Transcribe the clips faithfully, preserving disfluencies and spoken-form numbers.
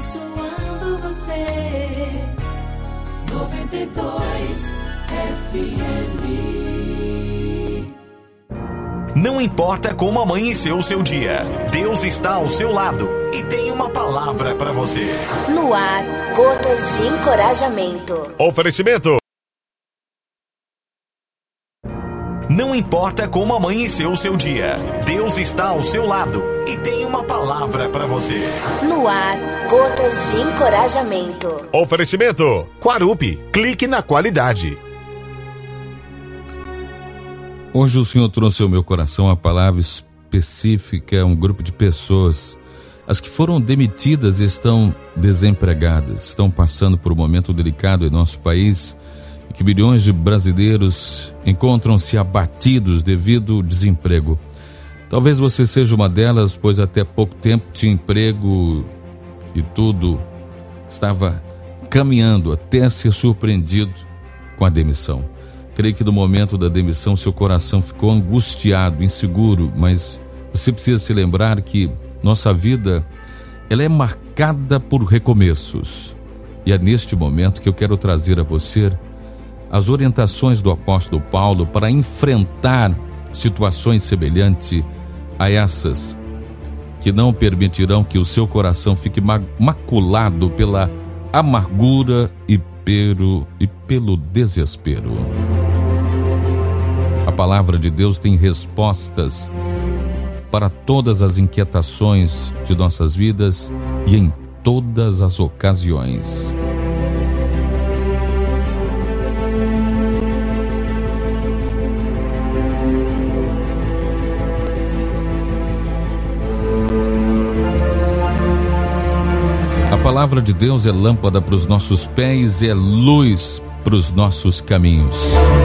abençoando você. noventa e dois F M. Não importa como amanheceu o seu dia, Deus está ao seu lado e tem uma palavra para você. No ar, gotas de encorajamento. Oferecimento. Não importa como amanheceu o seu dia, Deus está ao seu lado e tem uma palavra para você. No ar, gotas de encorajamento. Oferecimento. Quarup, clique na qualidade. Hoje o Senhor trouxe ao meu coração a palavra específica a um grupo de pessoas. As que foram demitidas estão desempregadas, estão passando por um momento delicado em nosso país, em que milhões de brasileiros encontram-se abatidos devido ao desemprego. Talvez você seja uma delas, pois até pouco tempo tinha emprego e tudo estava caminhando até ser surpreendido com a demissão. Creio que no momento da demissão seu coração ficou angustiado, inseguro, mas você precisa se lembrar que nossa vida ela é marcada por recomeços. E é neste momento que eu quero trazer a você as orientações do apóstolo Paulo para enfrentar situações semelhantes a essas, que não permitirão que o seu coração fique maculado pela amargura e pelo, e pelo desespero. A palavra de Deus tem respostas para todas as inquietações de nossas vidas e em todas as ocasiões. A palavra de Deus é lâmpada para os nossos pés e é luz para os nossos caminhos.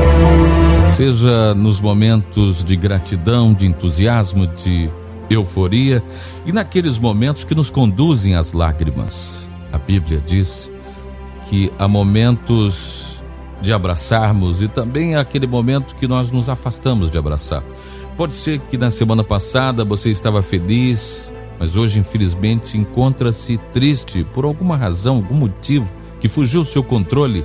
Seja nos momentos de gratidão, de entusiasmo, de euforia e naqueles momentos que nos conduzem às lágrimas. A Bíblia diz que há momentos de abraçarmos e também há aquele momento que nós nos afastamos de abraçar. Pode ser que na semana passada você estava feliz, mas hoje infelizmente encontra-se triste por alguma razão, algum motivo que fugiu do seu controle.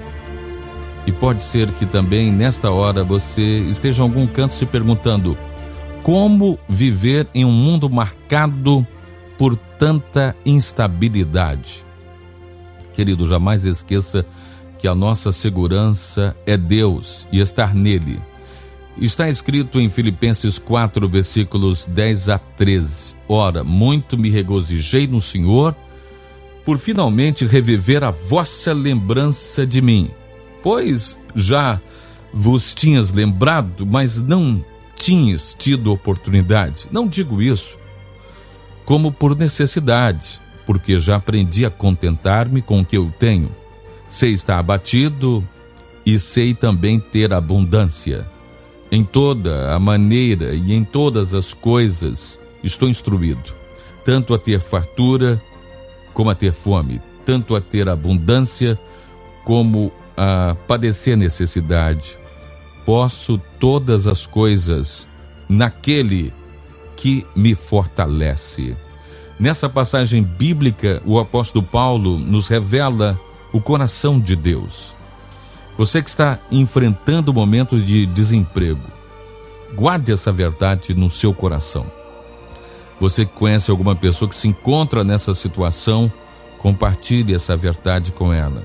E pode ser que também nesta hora você esteja em algum canto se perguntando: como viver em um mundo marcado por tanta instabilidade? Querido, jamais esqueça que a nossa segurança é Deus e estar nele. Está escrito em Filipenses quatro, versículos dez a treze. Ora, muito me regozijei no Senhor por finalmente reviver a vossa lembrança de mim. Pois já vos tinhas lembrado, mas não tinhas tido oportunidade. Não digo isso como por necessidade, porque já aprendi a contentar-me com o que eu tenho. Sei estar abatido e sei também ter abundância. Em toda a maneira e em todas as coisas estou instruído, tanto a ter fartura como a ter fome, tanto a ter abundância como a padecer necessidade. Posso todas as coisas naquele que me fortalece. Nessa passagem bíblica, o apóstolo Paulo nos revela o coração de Deus. Você que está enfrentando um momento de desemprego, guarde essa verdade no seu coração. Você que conhece alguma pessoa que se encontra nessa situação, compartilhe essa verdade com ela.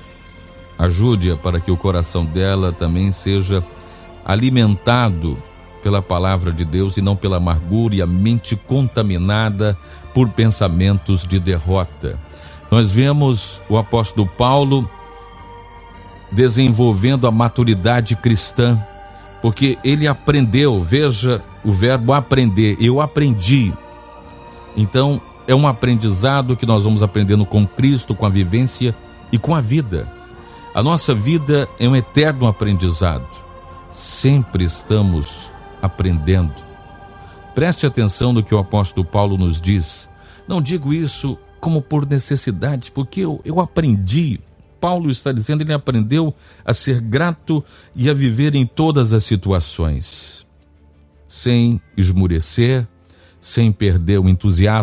Ajude-a para que o coração dela também seja alimentado pela palavra de Deus e não pela amargura e a mente contaminada por pensamentos de derrota. Nós vemos o apóstolo Paulo desenvolvendo a maturidade cristã, porque ele aprendeu, veja o verbo aprender, eu aprendi. Então, é um aprendizado que nós vamos aprendendo com Cristo, com a vivência e com a vida. A nossa vida é um eterno aprendizado. Sempre estamos aprendendo. Preste atenção no que o apóstolo Paulo nos diz. Não digo isso como por necessidade, porque eu, eu aprendi. Paulo está dizendo, ele aprendeu a ser grato e a viver em todas as situações, sem esmurecer, sem perder o entusiasmo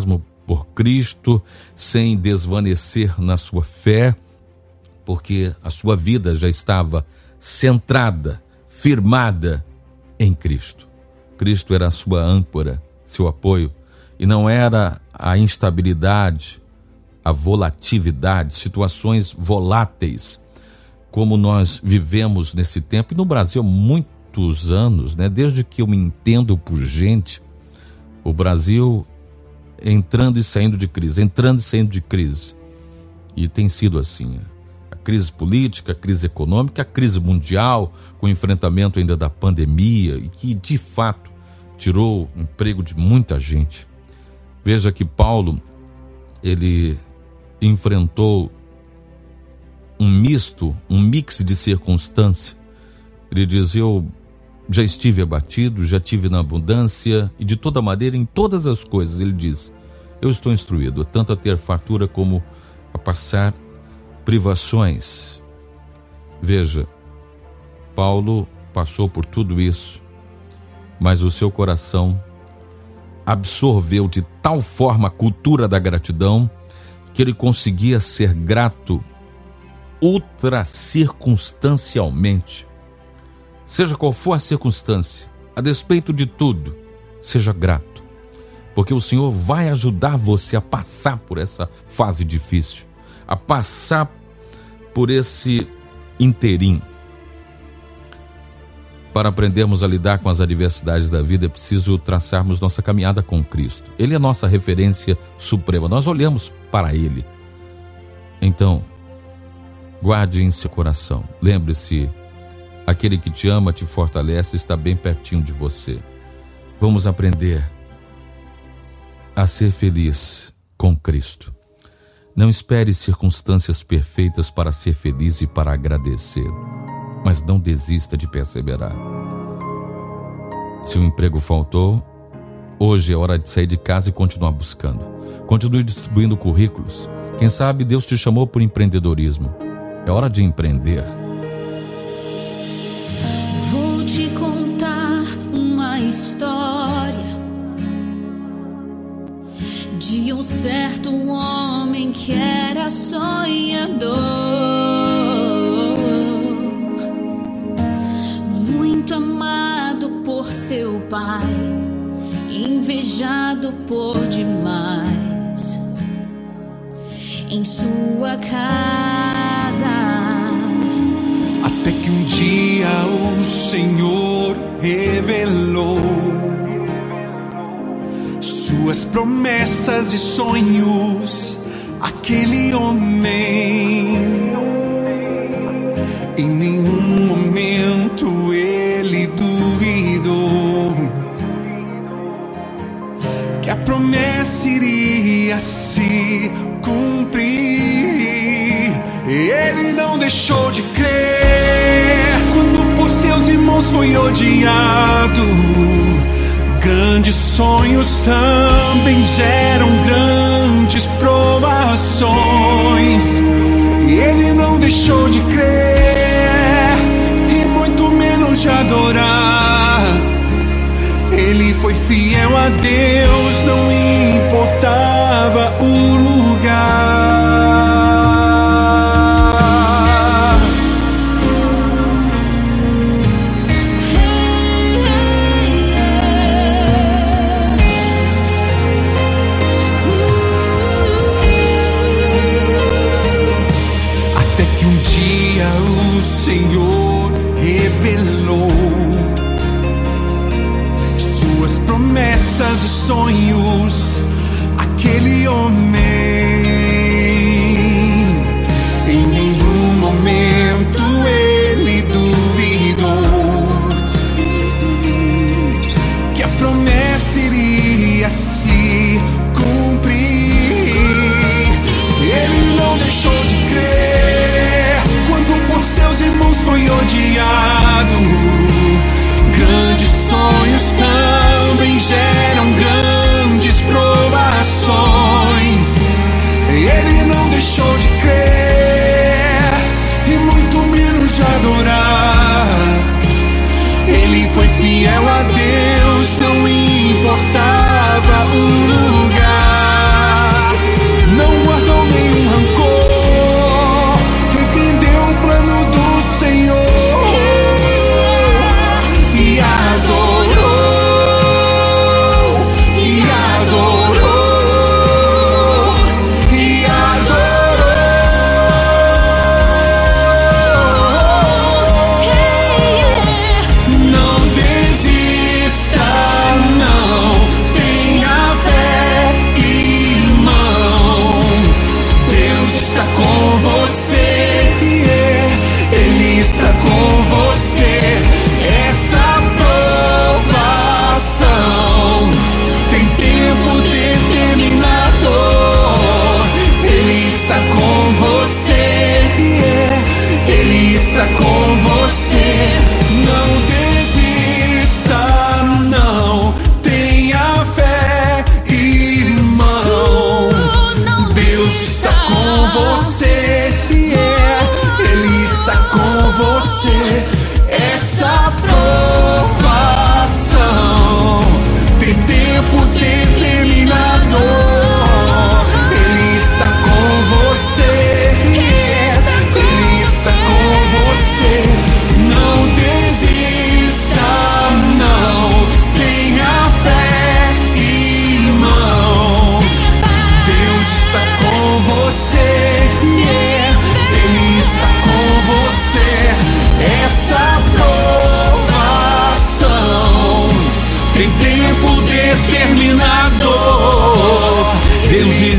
por Cristo, sem desvanecer na sua fé, porque a sua vida já estava centrada, firmada em Cristo. Cristo era a sua âncora, seu apoio, e não era a instabilidade, a volatilidade, situações voláteis, como nós vivemos nesse tempo, e no Brasil há muitos anos, né? Desde que eu me entendo por gente, o Brasil entrando e saindo de crise, entrando e saindo de crise, e tem sido assim, a crise política, a crise econômica, a crise mundial, com o enfrentamento ainda da pandemia, e que de fato tirou o emprego de muita gente. Veja que Paulo, ele enfrentou um misto, um mix de circunstâncias. Ele diz: eu já estive abatido, já tive na abundância, e de toda maneira, em todas as coisas, ele diz, eu estou instruído, tanto a ter fartura como a passar privações. Veja, Paulo passou por tudo isso, mas o seu coração absorveu de tal forma a cultura da gratidão que ele conseguia ser grato ultra circunstancialmente. Seja qual for a circunstância, a despeito de tudo, seja grato, porque o Senhor vai ajudar você a passar por essa fase difícil, a passar por esse interim. Para aprendermos a lidar com as adversidades da vida, é preciso traçarmos nossa caminhada com Cristo. Ele é nossa referência suprema, nós olhamos para Ele. Então, guarde em seu coração, lembre-se, aquele que te ama, te fortalece, está bem pertinho de você. Vamos aprender a ser feliz com Cristo. Não espere circunstâncias perfeitas para ser feliz e para agradecer, mas não desista de perseverar. Se o emprego faltou, hoje é hora de sair de casa e continuar buscando. Continue distribuindo currículos. Quem sabe Deus te chamou por empreendedorismo. É hora de empreender. Vou te contar uma história de um certo homem que era sonhador, muito amado por seu pai, invejado por demais em sua casa. Até que um dia o Senhor revelou suas promessas e sonhos àquele homem. Em nenhum momento ele duvidou que a promessa iria se cumprir. Ele não deixou de crer quando por seus irmãos foi odiado. Grandes sonhos também geram grandes provações. Ele não deixou de crer e muito menos de adorar. Ele foi fiel a Deus, não importava o lugar. O Senhor revelou suas promessas e sonhos àquele homem. Em nenhum momento ele duvidou que a promessa iria se cumprir. Ele não deixou de crer quando por seus irmãos foi odiado. Grandes sonhos também geram grandes provações.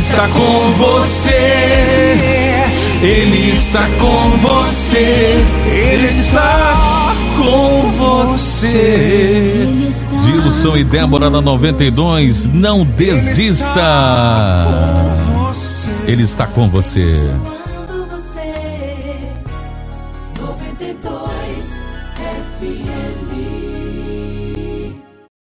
está com você, Ele está com você, Ele está com você. Dilson e Débora na noventa e dois, não desista. Ele está com você. noventa e dois F M